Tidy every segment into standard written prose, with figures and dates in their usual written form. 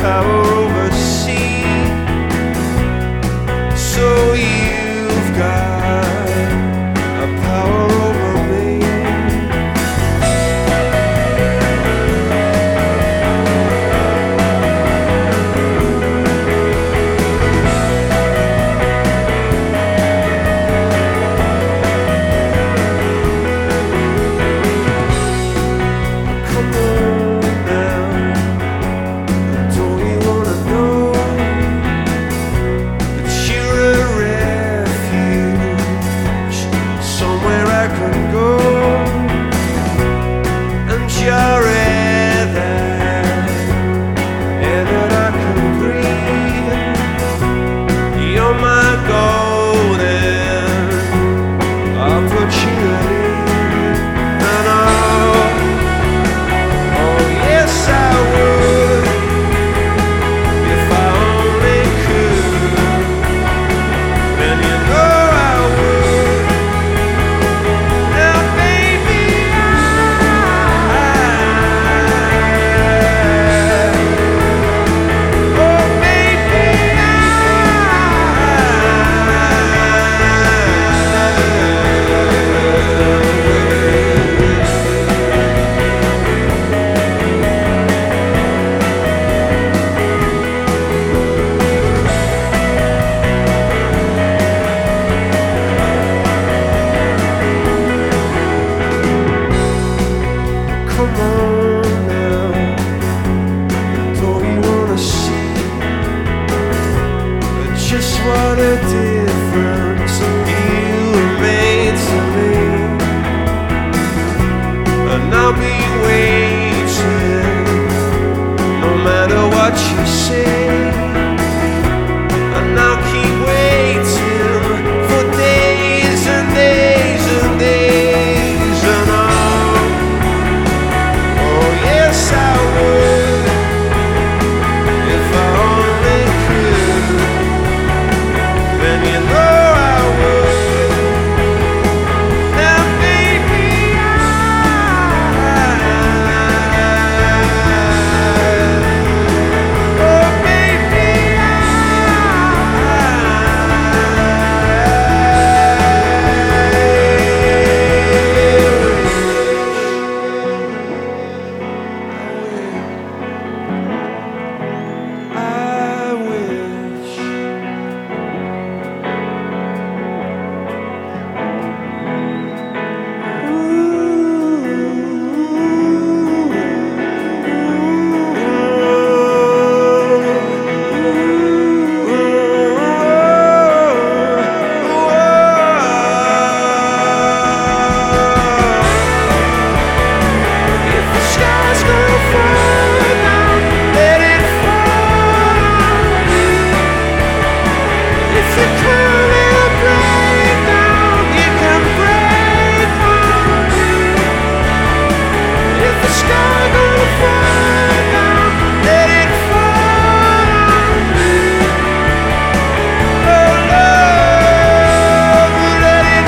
power over sea. So you've got a power over me. Come on now, don't you wanna know that you're a refuge, somewhere I can go, and you're air that I can breathe. You're my golden opportunity, and oh yes I would, if I only could, then you know I would. Now baby oh baby come on now, don't you wanna see just what a difference you made to me? And I'll be waiting no matter what you say, and I'll keep waiting for days and days and days, and oh yes I would, if I only could, then you know I would. Now baby oh baby I wish if the sky's gonna fall down, let it fall. If you can't break down, you can break on. If the sky gonna fall down, let it fall. Oh love, let it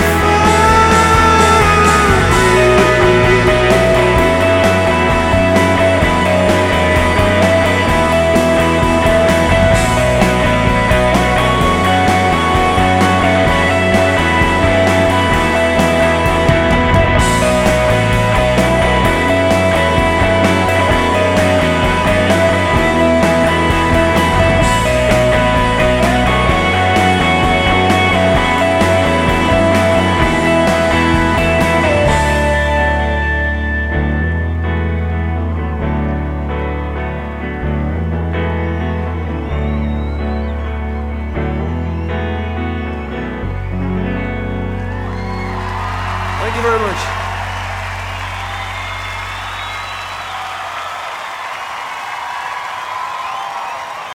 Thank you very much.